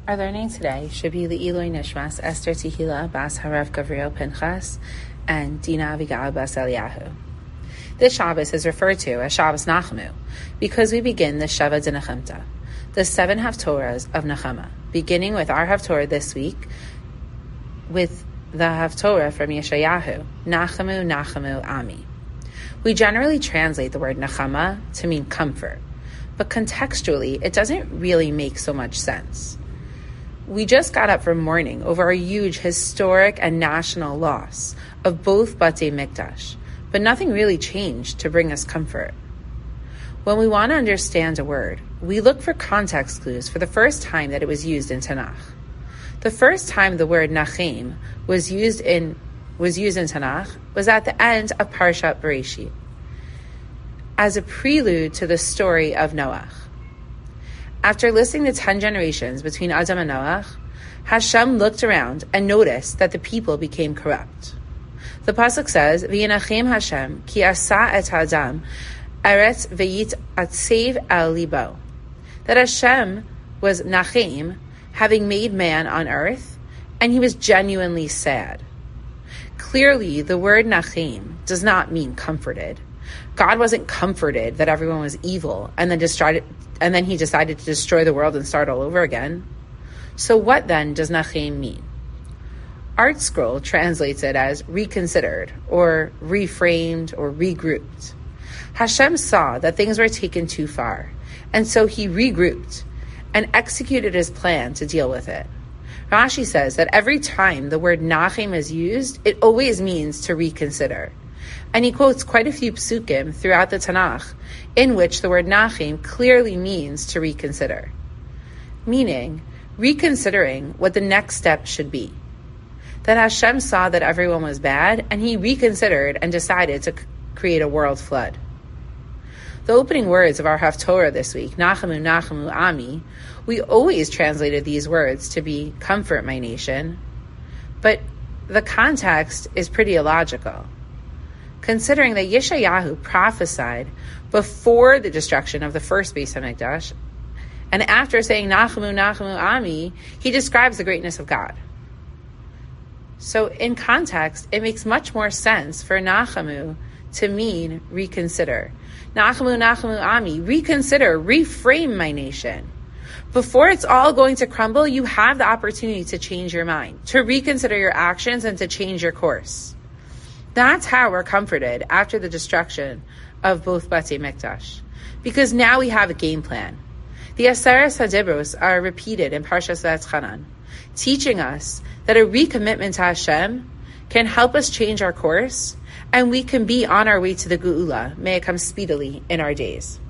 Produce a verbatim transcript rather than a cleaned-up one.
Our learning today should be Le'iloi Nishmas Esther Tehila Bas Harav Gavriel Pinchas and Dina Avigal Bas Eliyahu. This Shabbos is referred to as Shabbos Nachamu because we begin the Sheva de Nechemta, the seven Haftorahs of Nechemah, beginning with our Haftorah this week with the Haftorah from Yeshayahu, Nachamu, Nachamu, Ami. We generally translate the word Nechemah to mean comfort, but contextually it doesn't really make so much sense. We just got up from mourning over a huge historic and national loss of both Batei Mikdash, but nothing really changed to bring us comfort. When we want to understand a word, we look for context clues for the first time that it was used in Tanakh. The first time the word Nachem was used in was used in Tanakh was at the end of Parshat Bereshit, as a prelude to the story of Noach. After listing the ten generations between Adam and Noach, Hashem looked around and noticed that the people became corrupt. The pasuk says, "V'yinachem Hashem ki asa et Adam eretz v'yit atsev el libo," that Hashem was Nachem, having made man on earth, and he was genuinely sad. Clearly, the word Nachem does not mean comforted. God wasn't comforted that everyone was evil and then destroyed, and then he decided to destroy the world and start all over again. So what then does Nachem mean? Art Scroll translates it as reconsidered or reframed or regrouped. Hashem saw that things were taken too far, and so he regrouped and executed his plan to deal with it. Rashi says that every time the word Nachem is used, it always means to reconsider. And he quotes quite a few psukim throughout the Tanakh in which the word Nachem clearly means to reconsider, meaning reconsidering what the next step should be. That Hashem saw that everyone was bad, and he reconsidered and decided to c- create a world flood. The opening words of our Haftorah this week, Nachamu, Nachamu, Ami, we always translated these words to be comfort my nation, but the context is pretty illogical, considering that Yeshayahu prophesied before the destruction of the first Beis HaMikdash, and after saying Nachamu, Nachamu, Ami, he describes the greatness of God. So in context, it makes much more sense for Nachamu to mean reconsider. Nachamu, Nachamu, Ami, reconsider, reframe my nation. Before it's all going to crumble, you have the opportunity to change your mind, to reconsider your actions, and to change your course. That's how we're comforted after the destruction of both Batei Mikdash, because now we have a game plan. The Aseres HaDibros are repeated in Parshas Va'etchanan, teaching us that a recommitment to Hashem can help us change our course, and we can be on our way to the Geula. May it come speedily in our days.